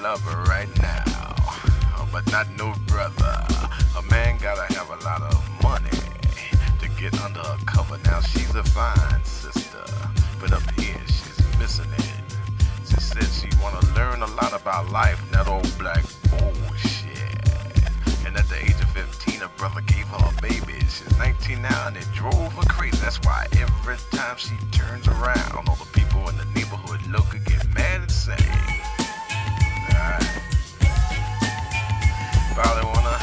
lover right now, but not no brother. A man gotta have a lot of money to get under a cover. Now she's a fine sister, but up here she's missing it. She said she wanna learn a lot about life, not old black bullshit. And at the age of 15, her brother gave her a baby. She's 19 now and it drove her crazy. That's why every time she turns around, all the people in the neighborhood look and get mad and say, alright, probably wanna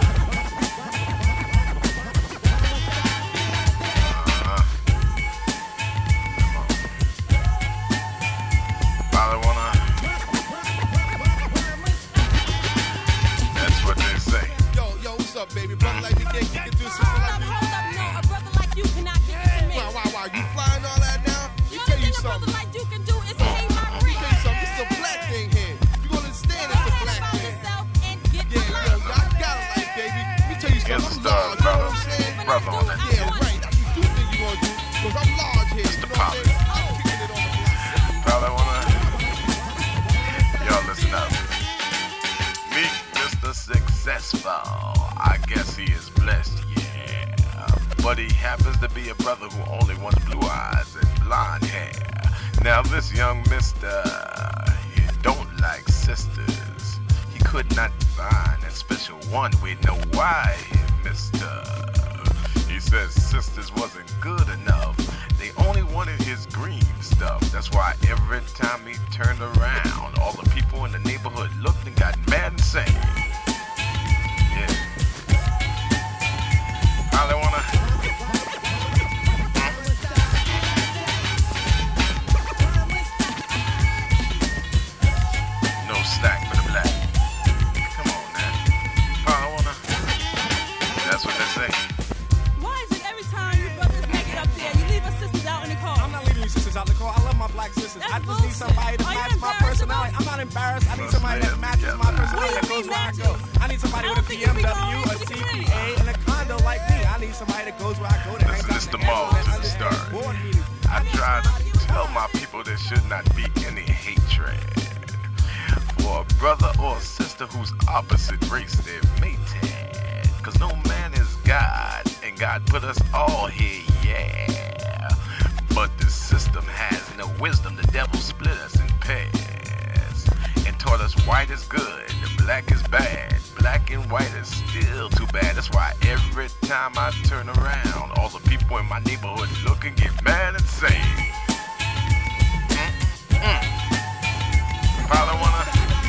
baby, brother like me can't kick it to a sister like me. Hold up, no, a brother like you cannot kick it to me. Why? You flying all that now? The only thing a brother like you can do is pay my rent. Let me tell you something, this is a black thing here. You gonna understand it's a black thing. And get yeah, yo, I got a life, baby. Let me tell you something, I'm large, you know what I'm saying? Brother on that. Yeah, right, that's what you think you gonna do, cause I'm large here, you know what I'm saying? I'm kicking it on the block. Probably wanna, y'all listen up. Meet Mr. Successful. I guess he is blessed, yeah. But he happens to be a brother who only wants blue eyes and blonde hair. Now this young mister, he don't like sisters. He could not find that special one. We know why, mister. He says sisters wasn't good enough. They only wanted his green stuff. That's why every time he turned around, all the people in the neighborhood looked and got mad and sang. Yeah. All they wanna no slack for the black. Come on now. All wanna. That's what they say. Why is it every time you brothers make it up there, you leave us sisters out in the car? I'm not leaving you sisters out in the car. I love my black sisters. That's I just bullshit. need somebody to Are you match my embarrassed personality. about- I'm not embarrassed. I need somebody that matches my personality that goes where I go. I need somebody I with a don't think you be BMW, going a to the CPA, and a condo like me. I need somebody that goes where I go. That Listen, hangs this out the in the moral neighborhood to the and understands story. board meetings. I try to tell my people there should not be any hatred for a brother or a sister whose opposite race they're mated. Cause no man is God, and God put us all here, yeah. But the system has no wisdom. The devil split us in pairs and taught us white is good and black is bad. Black and white is still too bad. That's why every time I turn around, all the people in my neighborhood look and get mad and say, Probably wanna,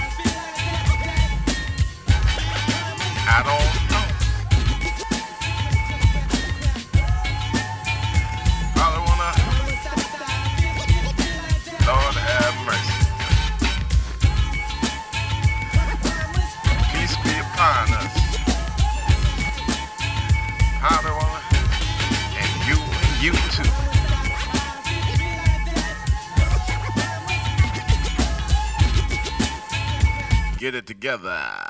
I don't know. Probably wanna, Lord have mercy. Peace be upon us. Probably wanna, and you too. Get it together.